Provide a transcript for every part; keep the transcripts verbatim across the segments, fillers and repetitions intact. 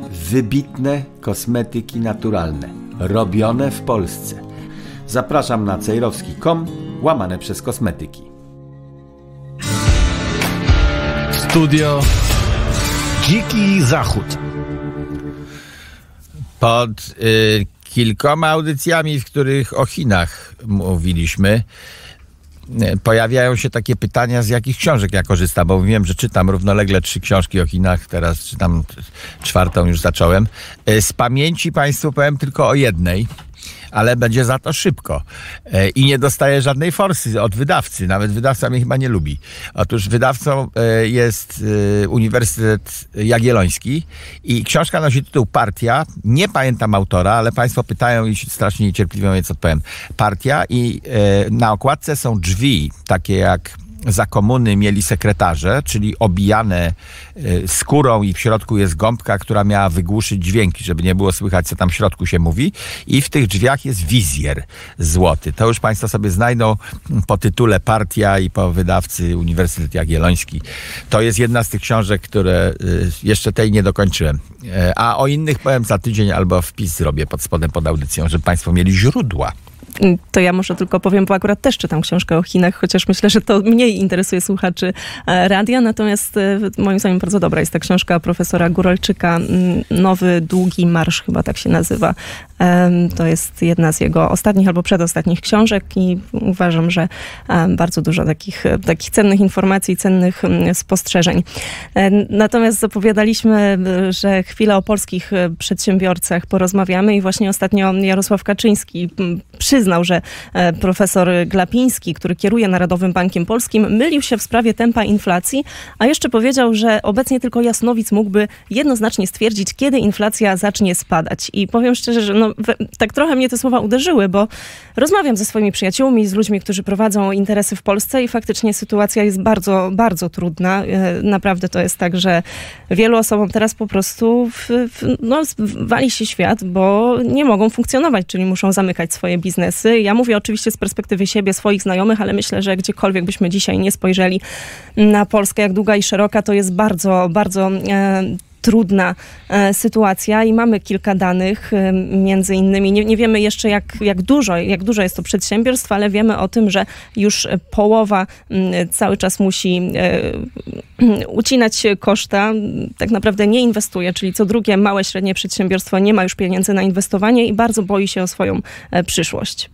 Wybitne kosmetyki naturalne, robione w Polsce. Zapraszam na cejrowski kropka com, łamane przez kosmetyki. Studio Dziki Zachód. Pod y, kilkoma audycjami, w których o Chinach mówiliśmy, pojawiają się takie pytania, z jakich książek ja korzystam, bo wiem, że czytam równolegle trzy książki o Chinach, teraz czytam czwartą, już zacząłem. Z pamięci Państwu powiem tylko o jednej, ale będzie za to szybko. I nie dostaję żadnej forsy od wydawcy. Nawet wydawca mnie chyba nie lubi. Otóż wydawcą jest Uniwersytet Jagielloński i książka nosi tytuł Partia. Nie pamiętam autora, ale Państwo pytają i strasznie niecierpliwie, więc odpowiem. Partia i na okładce są drzwi, takie jak za komuny mieli sekretarze, czyli obijane skórą i w środku jest gąbka, która miała wygłuszyć dźwięki, żeby nie było słychać, co tam w środku się mówi. I w tych drzwiach jest wizjer złoty. To już Państwo sobie znajdą po tytule Partia i po wydawcy Uniwersytet Jagielloński. To jest jedna z tych książek, które jeszcze tej nie dokończyłem. A o innych powiem za tydzień albo wpis zrobię pod spodem pod audycją, żeby Państwo mieli źródła. To ja może tylko powiem, bo akurat też czytam książkę o Chinach, chociaż myślę, że to mniej interesuje słuchaczy radia, natomiast moim zdaniem bardzo dobra jest ta książka profesora Góralczyka, Nowy Długi Marsz, chyba tak się nazywa. To jest jedna z jego ostatnich albo przedostatnich książek i uważam, że bardzo dużo takich, takich cennych informacji, cennych spostrzeżeń. Natomiast zapowiadaliśmy, że chwilę o polskich przedsiębiorcach porozmawiamy i właśnie ostatnio Jarosław Kaczyński przyznał, że profesor Glapiński, który kieruje Narodowym Bankiem Polskim, mylił się w sprawie tempa inflacji, a jeszcze powiedział, że obecnie tylko jasnowic mógłby jednoznacznie stwierdzić, kiedy inflacja zacznie spadać. I powiem szczerze, że no, tak trochę mnie te słowa uderzyły, bo rozmawiam ze swoimi przyjaciółmi, z ludźmi, którzy prowadzą interesy w Polsce i faktycznie sytuacja jest bardzo, bardzo trudna. Naprawdę to jest tak, że wielu osobom teraz po prostu w, w, no, wali się świat, bo nie mogą funkcjonować, czyli muszą zamykać swoje biznesy. Ja mówię oczywiście z perspektywy siebie, swoich znajomych, ale myślę, że gdziekolwiek byśmy dzisiaj nie spojrzeli na Polskę, jak długa i szeroka, to jest bardzo, bardzo e, trudna e, sytuacja i mamy kilka danych, e, między innymi, nie, nie wiemy jeszcze jak, jak dużo, jak dużo jest to przedsiębiorstw, ale wiemy o tym, że już połowa m, cały czas musi e, ucinać koszta, tak naprawdę nie inwestuje, czyli co drugie małe, średnie przedsiębiorstwo nie ma już pieniędzy na inwestowanie i bardzo boi się o swoją e, przyszłość.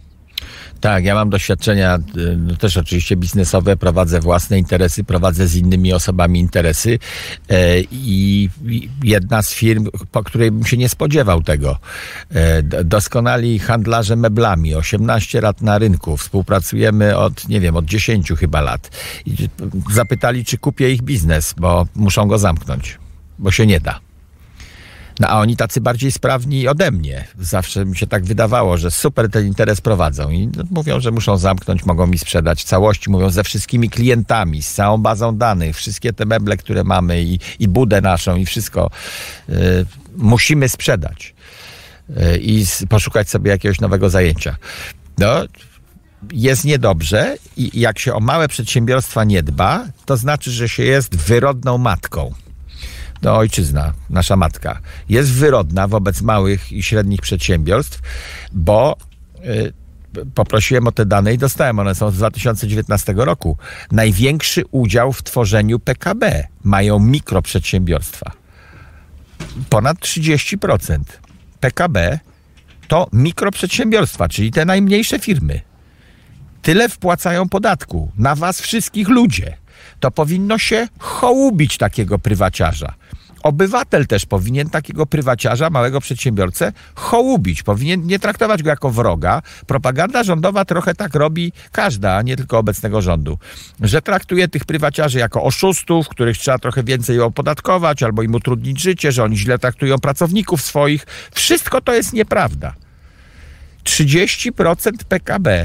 Tak, ja mam doświadczenia no też oczywiście biznesowe, prowadzę własne interesy, prowadzę z innymi osobami interesy e, i jedna z firm, po której bym się nie spodziewał tego, e, doskonali handlarze meblami, osiemnaście lat na rynku, współpracujemy od, nie wiem, od dziesięciu chyba lat. I zapytali, czy kupię ich biznes, bo muszą go zamknąć, bo się nie da. No a oni tacy bardziej sprawni ode mnie. Zawsze mi się tak wydawało, że super ten interes prowadzą i mówią, że muszą zamknąć, mogą mi sprzedać w całości, mówią ze wszystkimi klientami, z całą bazą danych, wszystkie te meble, które mamy i, i budę naszą i wszystko y, musimy sprzedać y, i poszukać sobie jakiegoś nowego zajęcia. No, jest niedobrze i jak się o małe przedsiębiorstwa nie dba, to znaczy, że się jest wyrodną matką. No, ojczyzna, nasza matka, jest wyrodna wobec małych i średnich przedsiębiorstw, bo y, poprosiłem o te dane i dostałem, one są z dwa tysiące dziewiętnastego roku. Największy udział w tworzeniu P K B mają mikroprzedsiębiorstwa. Ponad trzydzieści procent P K B to mikroprzedsiębiorstwa, czyli te najmniejsze firmy. Tyle wpłacają podatku na was wszystkich ludzie. To powinno się hołubić takiego prywaciarza. Obywatel też powinien takiego prywaciarza, małego przedsiębiorcę hołubić. Powinien nie traktować go jako wroga. Propaganda rządowa trochę tak robi każda, a nie tylko obecnego rządu. Że traktuje tych prywaciarzy jako oszustów, których trzeba trochę więcej opodatkować albo im utrudnić życie, że oni źle traktują pracowników swoich. Wszystko to jest nieprawda. trzydzieści procent P K B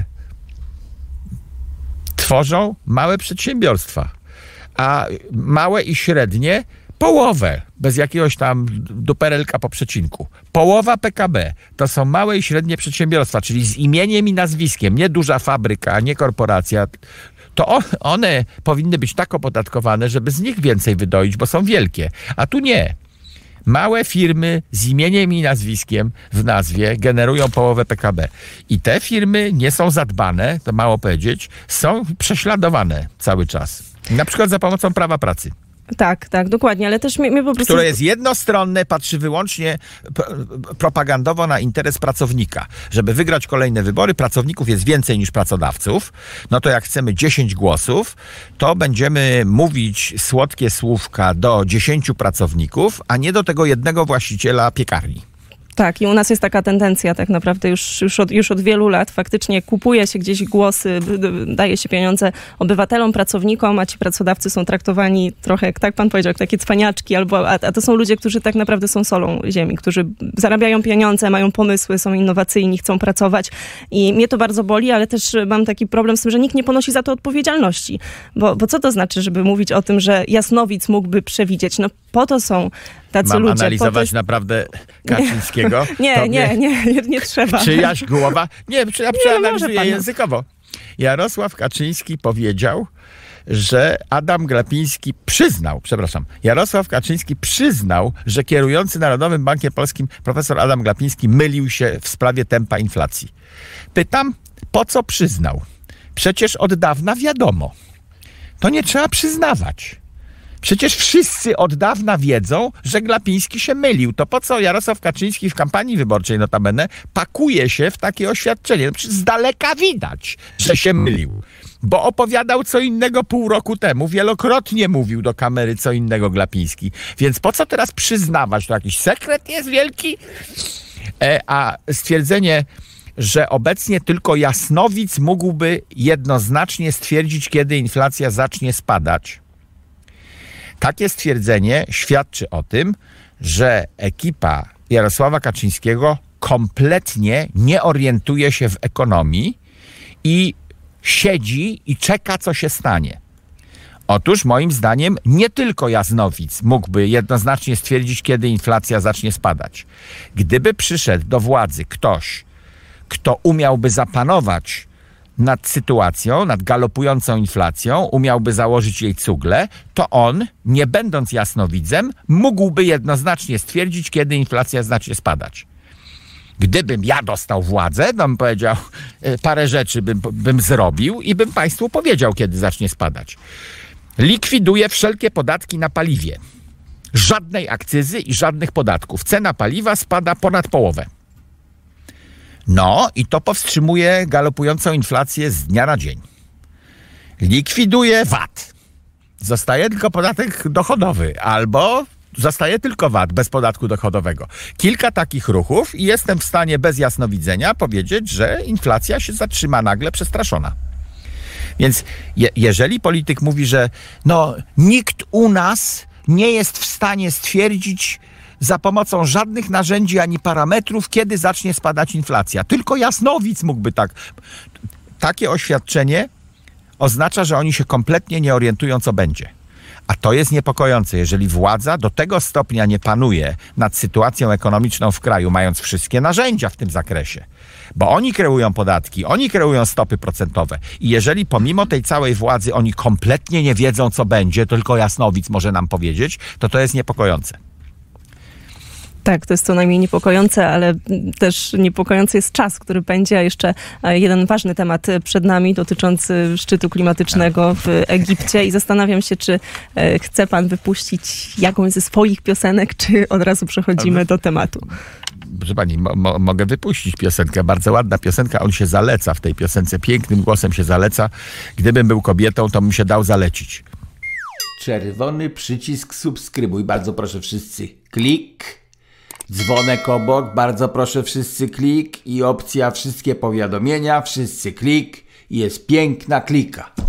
tworzą małe przedsiębiorstwa, a małe i średnie połowę, bez jakiegoś tam duperelka po przecinku. Połowa P K B to są małe i średnie przedsiębiorstwa, czyli z imieniem i nazwiskiem, nie duża fabryka, nie korporacja. To one powinny być tak opodatkowane, żeby z nich więcej wydoić, bo są wielkie, a tu nie. Małe firmy z imieniem i nazwiskiem w nazwie generują połowę P K B. I te firmy nie są zadbane, to mało powiedzieć, są prześladowane cały czas. Na przykład za pomocą prawa pracy. Tak, tak, dokładnie, ale też mnie, mnie po prostu... Które jest jednostronne, patrzy wyłącznie propagandowo na interes pracownika. Żeby wygrać kolejne wybory, pracowników jest więcej niż pracodawców, no to jak chcemy dziesięć głosów, to będziemy mówić słodkie słówka do dziesięciu pracowników, a nie do tego jednego właściciela piekarni. Tak, i u nas jest taka tendencja tak naprawdę już, już, od, już od wielu lat. Faktycznie kupuje się gdzieś głosy, daje się pieniądze obywatelom, pracownikom, a ci pracodawcy są traktowani trochę, jak tak pan powiedział, jak takie cwaniaczki, albo, a, a to są ludzie, którzy tak naprawdę są solą ziemi, którzy zarabiają pieniądze, mają pomysły, są innowacyjni, chcą pracować i mnie to bardzo boli, ale też mam taki problem z tym, że nikt nie ponosi za to odpowiedzialności. Bo, bo co to znaczy, żeby mówić o tym, że jasnowic mógły przewidzieć? No po to są tacy Mam ludzie. analizować to... naprawdę Kaczyńskiego? Nie, nie, nie, nie, nie trzeba. Czyjaś głowa? Nie, ja przeanalizuję no językowo. Jarosław Kaczyński powiedział, że Adam Glapiński przyznał, przepraszam, Jarosław Kaczyński przyznał, że kierujący Narodowym Bankiem Polskim profesor Adam Glapiński mylił się w sprawie tempa inflacji. Pytam, po co przyznał? Przecież od dawna wiadomo. To nie trzeba przyznawać. Przecież wszyscy od dawna wiedzą, że Glapiński się mylił. To po co Jarosław Kaczyński w kampanii wyborczej notabene pakuje się w takie oświadczenie? No przecież z daleka widać, że się mylił. Bo opowiadał co innego pół roku temu. Wielokrotnie mówił do kamery co innego Glapiński. Więc po co teraz przyznawać? To jakiś sekret jest wielki? E, a stwierdzenie, że obecnie tylko jasnowic mógłby jednoznacznie stwierdzić, kiedy inflacja zacznie spadać. Takie stwierdzenie świadczy o tym, że ekipa Jarosława Kaczyńskiego kompletnie nie orientuje się w ekonomii i siedzi i czeka, co się stanie. Otóż moim zdaniem nie tylko jasnowic mógłby jednoznacznie stwierdzić, kiedy inflacja zacznie spadać. Gdyby przyszedł do władzy ktoś, kto umiałby zapanować nad sytuacją, nad galopującą inflacją, umiałby założyć jej cugle, to on, nie będąc jasnowidzem, mógłby jednoznacznie stwierdzić, kiedy inflacja zacznie spadać. Gdybym ja dostał władzę, to bym powiedział, parę rzeczy bym, bym zrobił i bym państwu powiedział, kiedy zacznie spadać. Likwiduje wszelkie podatki na paliwie. Żadnej akcyzy i żadnych podatków. Cena paliwa spada ponad połowę. No i to powstrzymuje galopującą inflację z dnia na dzień. Likwiduje V A T. Zostaje tylko podatek dochodowy albo zostaje tylko V A T bez podatku dochodowego. Kilka takich ruchów i jestem w stanie bez jasnowidzenia powiedzieć, że inflacja się zatrzyma nagle przestraszona. Więc je, jeżeli polityk mówi, że no nikt u nas nie jest w stanie stwierdzić za pomocą żadnych narzędzi ani parametrów, kiedy zacznie spadać inflacja. Tylko jasnowic mógłby tak. Takie oświadczenie oznacza, że oni się kompletnie nie orientują, co będzie. A to jest niepokojące, jeżeli władza do tego stopnia nie panuje nad sytuacją ekonomiczną w kraju, mając wszystkie narzędzia w tym zakresie. Bo oni kreują podatki, oni kreują stopy procentowe. I jeżeli pomimo tej całej władzy oni kompletnie nie wiedzą, co będzie, tylko jasnowic może nam powiedzieć, to to jest niepokojące. Tak, to jest co najmniej niepokojące, ale też niepokojący jest czas, który będzie, a jeszcze jeden ważny temat przed nami dotyczący szczytu klimatycznego w Egipcie i zastanawiam się, czy chce pan wypuścić jakąś ze swoich piosenek, czy od razu przechodzimy do tematu. Proszę pani, mo- mo- mogę wypuścić piosenkę, bardzo ładna piosenka, on się zaleca w tej piosence, pięknym głosem się zaleca. Gdybym był kobietą, to bym się dał zalecić. Czerwony przycisk subskrybuj, bardzo proszę wszyscy klik. Dzwonek obok, bardzo proszę wszyscy klik i opcja wszystkie powiadomienia, wszyscy klik i jest piękna klika.